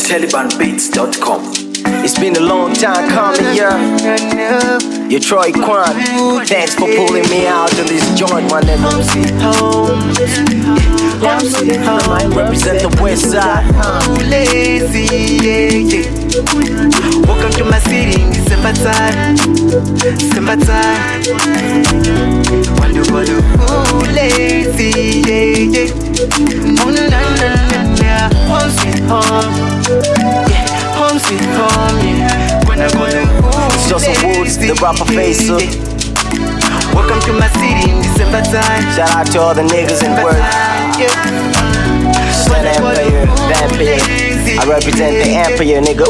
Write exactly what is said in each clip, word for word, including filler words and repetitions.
Taliban Beats dot com. It's been a long time coming, yeah. You're Troy Kwan. Thanks for pulling me out to this joint, my nigga. Represent the west side. Lazy, yeah, yeah. Welcome to my city in December time. December time. Walu walu, ooh, lazy, yeah, yeah. Oh na na na na, home sweet home, yeah, home sweet home, yeah. When I go to ooh, it's just some Woods, the rapper face up. Welcome to my city in December time. Shout out to all the niggas in work. Son Empire, Vampire. I represent the Empire, nigga.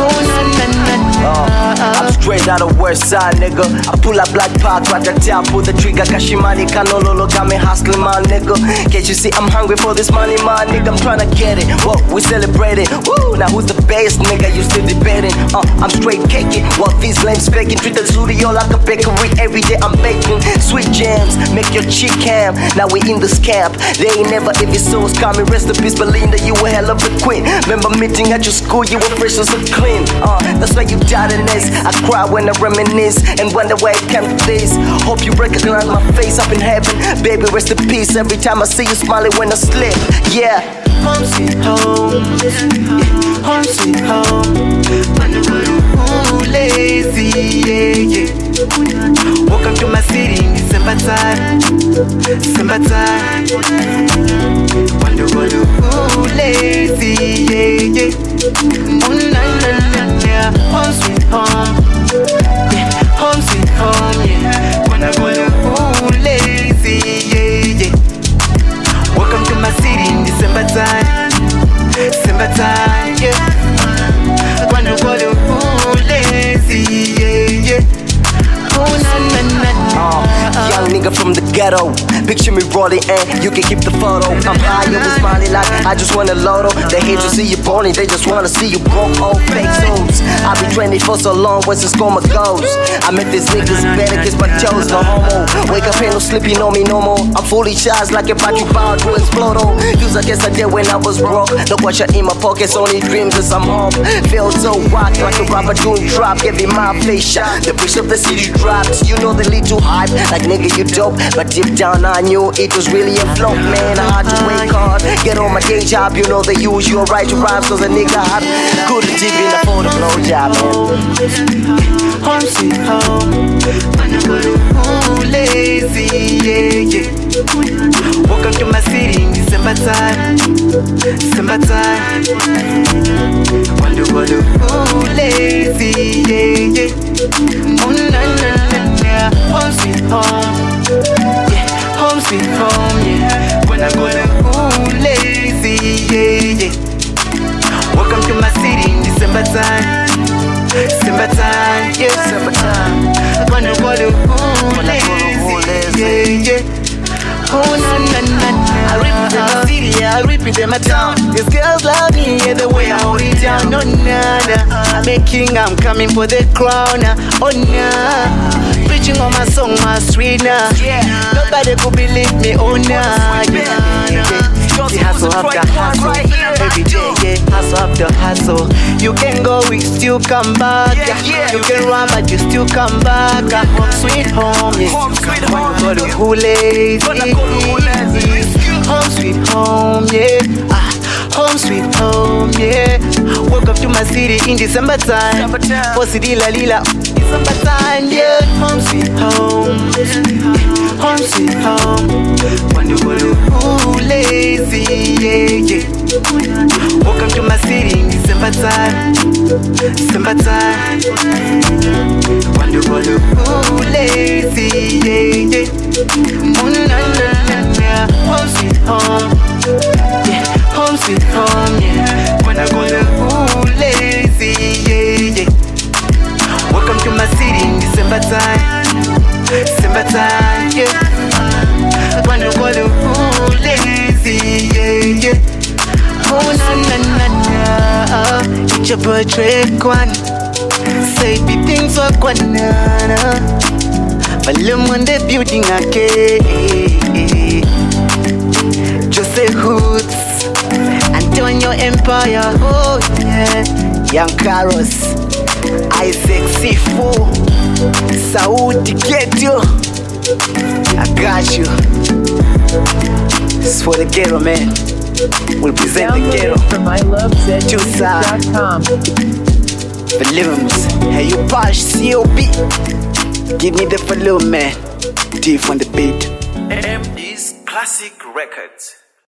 Uh, I'm straight out of west side, nigga. I pull a black pack, right the top, pull the trigger. Kashimani, Kanololo, got me hustling, my nigga. Can't you see I'm hungry for this money, my nigga? I'm tryna get it. Whoa, we celebrating. Woo, now who's the best, nigga? You still debating. Uh, I'm straight caking, while these lames faking. Treat the studio like a bakery. Every day I'm baking sweet jams, make your chick ham. Now we in this camp. They ain't never if it's so coming. Rest in peace, Belinda, you a hell of a queen. Remember meeting at your school, you were fresh and so clean. Uh, that's why you died in this. I cry when I reminisce and wonder why it came to this. Hope you recognize my face up in heaven. Baby, rest in peace. Every time I see you smiling when I sleep. Yeah. Home sweet home, yeah. Home sweet home. Ooh, lazy, yeah, yeah. Welcome to my city in December time. December time. Walu walu, ooh, lazy, yeah, yeah. Oh na na na na, home sweet home, yeah. Home sweet home, yeah. When I go to ooh, lazy, yeah, yeah. Welcome to my city in December time. December time, yeah. When I go to ooh, lazy, yeah, yeah. Oh na na na na. Uh, young nigga from the ghetto. Picture me rolling and you can keep the photo. I'm high, always smiling like I just want a lotto. They hate to see you balling, they just wanna see you broke. Old fake souls. I've been training for so long, what's this coma goes? I met these niggas, better kiss my toes, no homo. Wake up, ain't no sleeping on me no more. I'm fully charged like a battery power to explode. Use I guess I did when I was broke. No question in my pockets, only dreams as I'm home. Feel so wild like a rapper doing drop, giving my face shot. The bitch of the city dropped. You know they lead to hype, like nigga you dope. But deep down I knew it was really a flop, man. I had to wake hard, get on my day job. You know they use your right to rhyme, cause a nigga hot. Couldn't even afford a blow job, man. Home sweet home, ooh, lazy, yeah, yeah. Welcome to my city in December time. December time. Walu walu, ooh, lazy, yeah, yeah. Oh na na na na, home sweet home, yeah. Home sweet home, yeah. When I go to ooh, lazy, yeah, yeah. Welcome to my city in December time. December time, yeah. December time. When I go to ooh, lazy, yeah, yeah. Oh na na na na. I represent my city, yeah, I represent my town. These girls love me, yeah, the way I hold it down. No na na, I'm a king, I'm coming for the crown. Oh na, preaching on my song, my sweet na. Nobody could believe me, oh na. Yeah, yeah. The hustle after hustle, every day, yeah. Hustle after hustle. You can go, we still come back. Yeah. You can run, but you still come back. Home sweet home, yeah. Home sweet home, Go to Hulazy. Home sweet home, yeah. Ah, home sweet home, yeah. Welcome to my city in December time. For city la lila, December time, yeah. Home sweet home, home sweet home. When you go to ooh, lazy, yeah, yeah. Welcome to my city in December time. December time. When you go to ooh, lazy, yeah, yeah. Oh na na na na, home sweet home, yeah. Home sweet home, yeah. When I go to ooh, lazy, yeah, yeah. Welcome to my city in December time. December time, yeah. When I go to ooh, lazy, yeah, yeah. Oh na na na na, it's your boy Troy Kwan. Say the things are quite na. But I'm on the building again. Just say hoods and built on your empire. Oh yeah. Young Carlos, Isaac Sifu, Saudi Ghetto. I got you. This is for the ghetto, man. We'll present the ghetto. From I love zed music dot com. Volumes. Hey, you Posh C O B. Give me the volume, man. Deep on the beat. M D's Classic Records.